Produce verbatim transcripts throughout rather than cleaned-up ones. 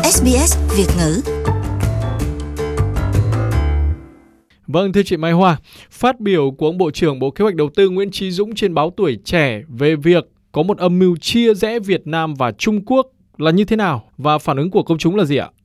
ét bê ét Việt ngữ. Vâng, thưa chị Mai Hoa, phát biểu của ông Bộ trưởng Bộ Kế hoạch Đầu tư Nguyễn Chí Dũng trên báo Tuổi Trẻ về việc có một âm mưu chia rẽ Việt Nam và Trung Quốc là như thế nào và phản ứng của công chúng là gì ạ?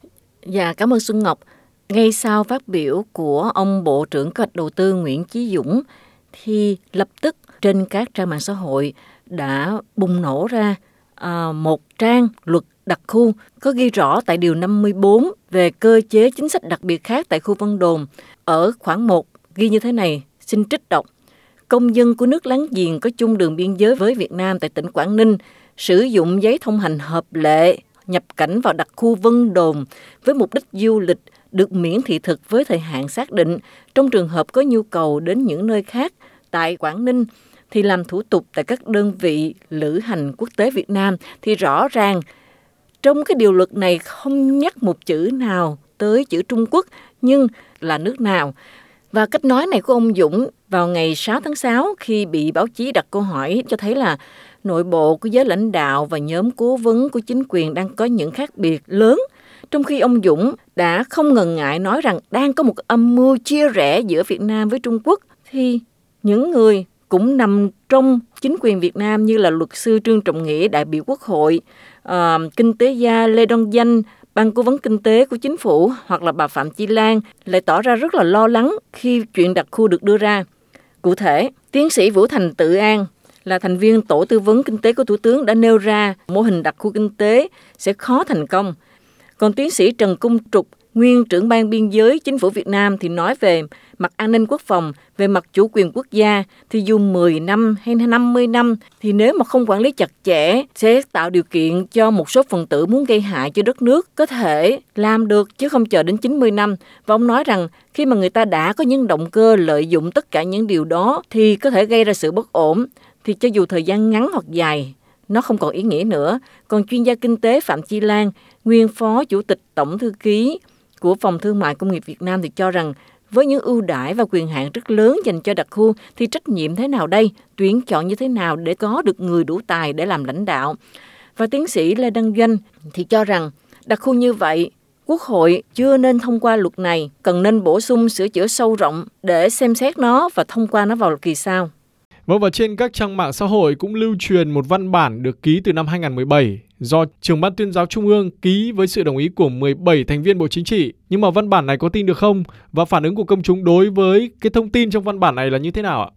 Dạ, cảm ơn Xuân Ngọc. Ngay sau phát biểu của ông Bộ trưởng Kế hoạch Đầu tư Nguyễn Chí Dũng thì lập tức trên các trang mạng xã hội đã bùng nổ ra à, một trang luật đặc khu có ghi rõ tại điều năm mươi bốn về cơ chế chính sách đặc biệt khác tại khu Vân Đồn. Ở khoản một ghi như thế này, xin trích đọc. Công dân của nước láng giềng có chung đường biên giới với Việt Nam tại tỉnh Quảng Ninh sử dụng giấy thông hành hợp lệ nhập cảnh vào đặc khu Vân Đồn với mục đích du lịch được miễn thị thực với thời hạn xác định. Trong trường hợp có nhu cầu đến những nơi khác tại Quảng Ninh thì làm thủ tục tại các đơn vị lữ hành quốc tế Việt Nam. Thì rõ ràng trong cái điều luật này không nhắc một chữ nào tới chữ Trung Quốc, nhưng là nước nào. Và cách nói này của ông Dũng vào ngày sáu tháng sáu khi bị báo chí đặt câu hỏi cho thấy là nội bộ của giới lãnh đạo và nhóm cố vấn của chính quyền đang có những khác biệt lớn. Trong khi ông Dũng đã không ngần ngại nói rằng đang có một âm mưu chia rẽ giữa Việt Nam với Trung Quốc, thì những người cũng nằm trong chính quyền Việt Nam như là luật sư Trương Trọng Nghĩa, đại biểu Quốc hội, uh, kinh tế gia Lê Đăng Danh, Ban Cố vấn Kinh tế của Chính phủ hoặc là bà Phạm Chi Lan lại tỏ ra rất là lo lắng khi chuyện đặc khu được đưa ra. Cụ thể, tiến sĩ Vũ Thành Tự An là thành viên Tổ tư vấn Kinh tế của Thủ tướng đã nêu ra mô hình đặc khu kinh tế sẽ khó thành công. Còn tiến sĩ Trần Cung Trục, nguyên trưởng ban biên giới Chính phủ Việt Nam thì nói về mặt an ninh quốc phòng, về mặt chủ quyền quốc gia thì dù mười năm hay năm mươi năm thì nếu mà không quản lý chặt chẽ sẽ tạo điều kiện cho một số phần tử muốn gây hại cho đất nước có thể làm được chứ không chờ đến chín mươi năm. Và ông nói rằng khi mà người ta đã có những động cơ lợi dụng tất cả những điều đó thì có thể gây ra sự bất ổn, thì cho dù thời gian ngắn hoặc dài nó không còn ý nghĩa nữa. Còn chuyên gia kinh tế Phạm Chi Lan, nguyên phó chủ tịch tổng thư ký của Phòng Thương mại Công nghiệp Việt Nam thì cho rằng với những ưu đãi và quyền hạn rất lớn dành cho đặc khu thì trách nhiệm thế nào đây, tuyển chọn như thế nào để có được người đủ tài để làm lãnh đạo. Và tiến sĩ Lê Đăng Doanh thì cho rằng đặc khu như vậy, Quốc hội chưa nên thông qua luật này, cần nên bổ sung sửa chữa sâu rộng để xem xét nó và thông qua nó vào kỳ sau. Vâng, và trên các trang mạng xã hội cũng lưu truyền một văn bản được ký từ năm hai không một bảy do Trưởng ban Tuyên giáo Trung ương ký với sự đồng ý của mười bảy thành viên Bộ Chính trị. Nhưng mà văn bản này có tin được không? Và phản ứng của công chúng đối với cái thông tin trong văn bản này là như thế nào ạ?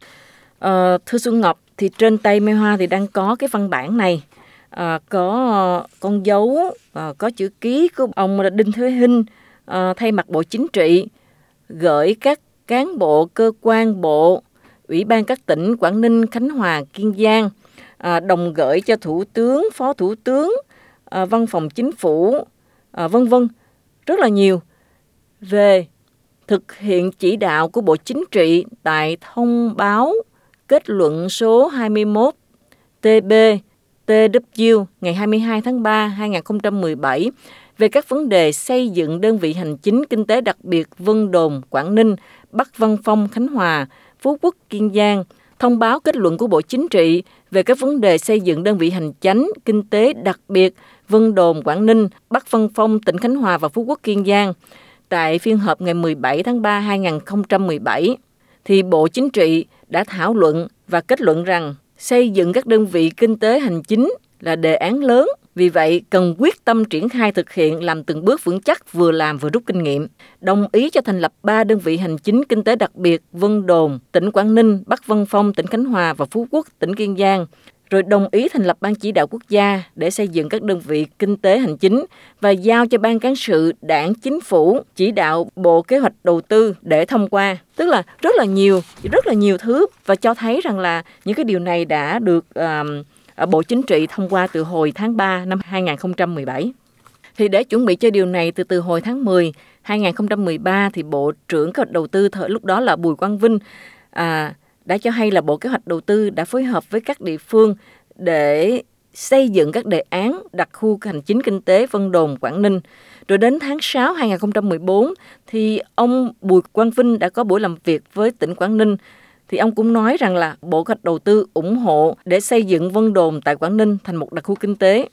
Ờ, thưa Xuân Ngọc, thì trên tay Mai Hoa thì đang có cái văn bản này. À, có con dấu, à, có chữ ký của ông Đinh Thế Hinh à, thay mặt Bộ Chính trị gửi các cán bộ cơ quan bộ, Ủy ban các tỉnh Quảng Ninh, Khánh Hòa, Kiên Giang, à, đồng gửi cho Thủ tướng, Phó Thủ tướng, à, Văn phòng Chính phủ, à, vân vân rất là nhiều về thực hiện chỉ đạo của Bộ Chính trị tại thông báo kết luận số hai mươi mốt T B T W ngày hai mươi hai tháng ba năm hai không một bảy về các vấn đề xây dựng đơn vị hành chính kinh tế đặc biệt Vân Đồn, Quảng Ninh, Bắc Văn Phong, Khánh Hòa, Phú Quốc, Kiên Giang, thông báo kết luận của Bộ Chính trị về các vấn đề xây dựng đơn vị hành chánh kinh tế đặc biệt Vân Đồn, Quảng Ninh, Bắc Văn Phong, tỉnh Khánh Hòa và Phú Quốc, Kiên Giang. Tại phiên họp ngày mười bảy tháng ba năm hai không một bảy, thì Bộ Chính trị đã thảo luận và kết luận rằng xây dựng các đơn vị kinh tế hành chính là đề án lớn, vì vậy cần quyết tâm triển khai thực hiện làm từng bước vững chắc, vừa làm vừa rút kinh nghiệm. Đồng ý cho thành lập ba đơn vị hành chính kinh tế đặc biệt Vân Đồn, tỉnh Quảng Ninh, Bắc Văn Phong, tỉnh Khánh Hòa và Phú Quốc, tỉnh Kiên Giang. Rồi đồng ý thành lập Ban chỉ đạo quốc gia để xây dựng các đơn vị kinh tế hành chính và giao cho Ban cán sự Đảng Chính phủ chỉ đạo Bộ Kế hoạch Đầu tư để thông qua. Tức là rất là nhiều, rất là nhiều thứ, và cho thấy rằng là những cái điều này đã được uh, Bộ Chính trị thông qua từ hồi tháng ba năm hai không một bảy. Thì để chuẩn bị cho điều này, từ từ hồi tháng mười năm hai không một ba thì Bộ trưởng Kế hoạch Đầu tư thời lúc đó là Bùi Quang Vinh à, đã cho hay là Bộ Kế hoạch Đầu tư đã phối hợp với các địa phương để xây dựng các đề án đặc khu hành chính kinh tế Vân Đồn, Quảng Ninh. Rồi đến tháng sáu năm hai không một bốn thì ông Bùi Quang Vinh đã có buổi làm việc với tỉnh Quảng Ninh. Thì ông cũng nói rằng là Bộ Kế hoạch Đầu tư ủng hộ để xây dựng Vân Đồn tại Quảng Ninh thành một đặc khu kinh tế.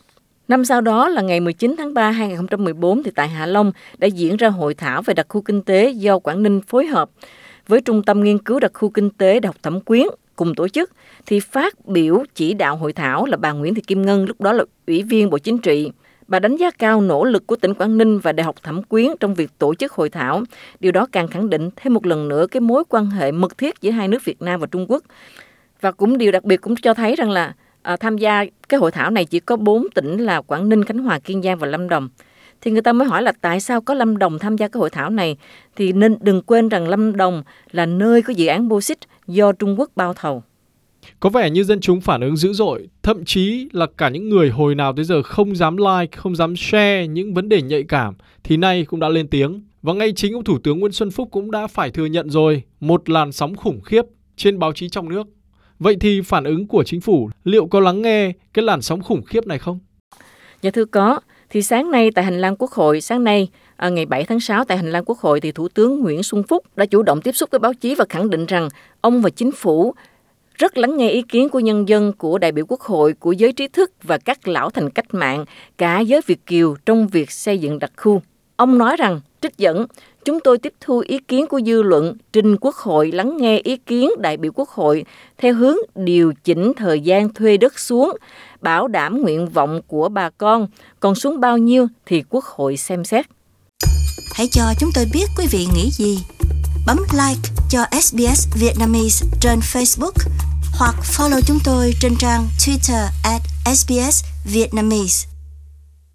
Năm sau đó là ngày mười chín tháng ba năm hai nghìn không trăm mười bốn thì tại Hạ Long đã diễn ra hội thảo về đặc khu kinh tế do Quảng Ninh phối hợp với Trung tâm Nghiên cứu Đặc khu Kinh tế Đại học Thẩm Quyến cùng tổ chức. Thì phát biểu chỉ đạo hội thảo là bà Nguyễn Thị Kim Ngân, lúc đó là Ủy viên Bộ Chính trị. Bà đánh giá cao nỗ lực của tỉnh Quảng Ninh và Đại học Thẩm Quyến trong việc tổ chức hội thảo. Điều đó càng khẳng định thêm một lần nữa cái mối quan hệ mật thiết giữa hai nước Việt Nam và Trung Quốc. Và cũng điều đặc biệt cũng cho thấy rằng là à, tham gia cái hội thảo này chỉ có bốn tỉnh là Quảng Ninh, Khánh Hòa, Kiên Giang và Lâm Đồng. Thì người ta mới hỏi là tại sao có Lâm Đồng tham gia cái hội thảo này? Thì nên đừng quên rằng Lâm Đồng là nơi có dự án bô xít do Trung Quốc bao thầu. Có vẻ như dân chúng phản ứng dữ dội, thậm chí là cả những người hồi nào tới giờ không dám like, không dám share những vấn đề nhạy cảm thì nay cũng đã lên tiếng. Và ngay chính ông Thủ tướng Nguyễn Xuân Phúc cũng đã phải thừa nhận rồi, một làn sóng khủng khiếp trên báo chí trong nước. Vậy thì phản ứng của chính phủ liệu có lắng nghe cái làn sóng khủng khiếp này không? Dạ thưa có. Thì sáng nay tại hành lang Quốc hội, sáng nay à, ngày bảy tháng sáu tại hành lang Quốc hội thì Thủ tướng Nguyễn Xuân Phúc đã chủ động tiếp xúc với báo chí và khẳng định rằng ông và chính phủ rất lắng nghe ý kiến của nhân dân, của đại biểu Quốc hội, của giới trí thức và các lão thành cách mạng, cả giới Việt kiều trong việc xây dựng đặc khu. Ông nói rằng, trích dẫn, chúng tôi tiếp thu ý kiến của dư luận, trình Quốc hội lắng nghe ý kiến đại biểu Quốc hội theo hướng điều chỉnh thời gian thuê đất xuống, bảo đảm nguyện vọng của bà con, còn xuống bao nhiêu thì Quốc hội xem xét. Hãy cho chúng tôi biết quý vị nghĩ gì. Bấm like cho ét bê ét Vietnamese trên Facebook hoặc follow chúng tôi trên trang Twitter at ét bê ét Vietnamese.